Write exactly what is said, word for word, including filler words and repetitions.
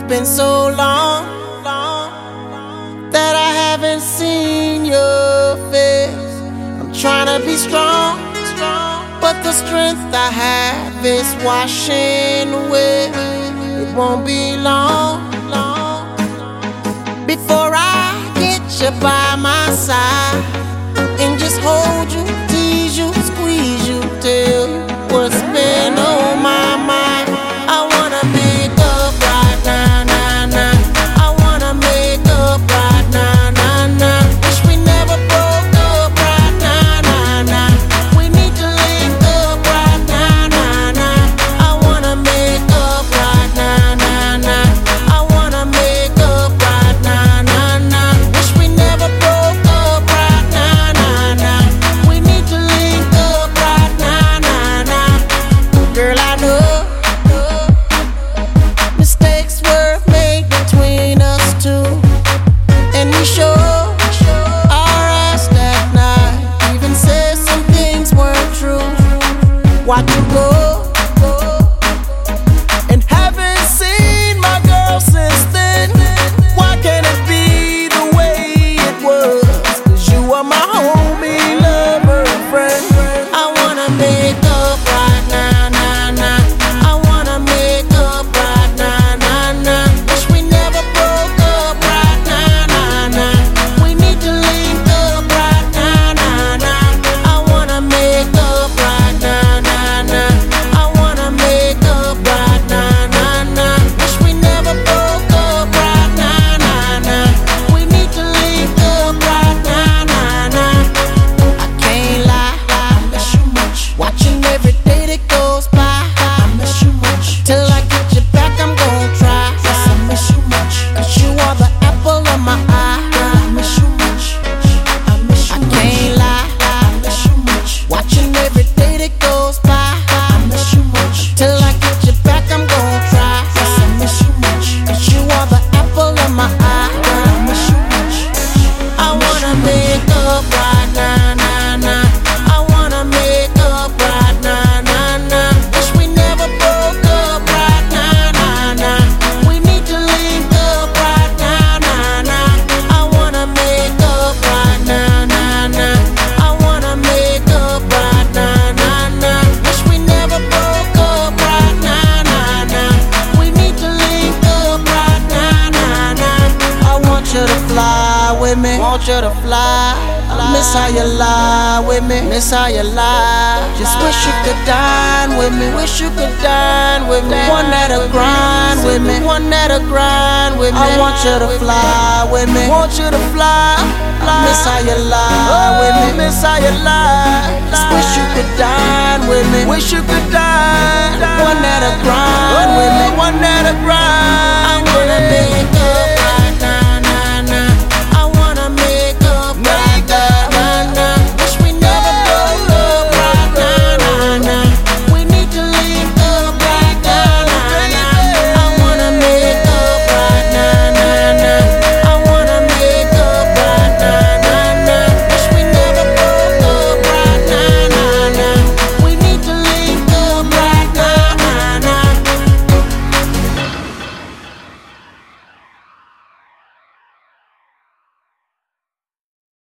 been so long, long that I haven't seen your face. I'm trying to be strong, strong, but the strength I have is washing away. It won't be long, long before I get you by my side and just hold you, tease you, squeeze you, tell you what's been on my mind. I wanna make up right now, now, now. I wanna make up right now, now, now. Wish we never broke up right now, now, now. We need to link up right now, now, now. I wanna make up right now, now, now. I wanna make up right now, now, now. Wish we never broke up right now, now, now. We need to link up right now, now, now. Girl, I know mistakes were made between us two, and we sure our ass that night even said some things weren't true. Watch you go and haven't seen my girl since then. Why can't it be the way it was? 'Cause you are my homie, lover, and friend. I wanna make up right now, now, now. I wanna make up right now, now, now. Wish we never broke up right now, now, now. We need to link up right now, now, now. I wanna make up right now, now, now. I wanna make up right now, now, now. Wish we never broke up right now, now, now. We need to link up right now, now, now. I can't lie, I miss you much. Watching every day that goes by, I miss you much. Till I get you back, I'm gon' try. Yes, I miss you much. 'Cause you are the apple of my eye. Girl, I miss you much. I miss you much. I can't lie, I miss you much. Watching every day that goes by, I miss you much. Till I get you back, I'm gon' try. Yes, I miss you much. 'Cause you are the apple of my eye. Girl, I miss you much. I wanna make up right now, now, now. I wanna make up right now, now, now. Wish we never broke up right now, now, now. We need to link up right now, now, now. I wanna make up right now, now, now. I wanna make up right now, now, now. Wish we never broke up right now, now, now. We need to link up right now, now, now. I want you to fly with me, want you to fly. Miss how you lie with me, miss how you lie. Just wish you could dine with me, wish you could dine with me. One that'll grind with me, one that'll grind with me. I want you to fly with me, want you to fly. Miss how you lie with me, miss how you lie. Just wish you could dine with me, wish you could dine. One that'll grind with me, one that'll grind.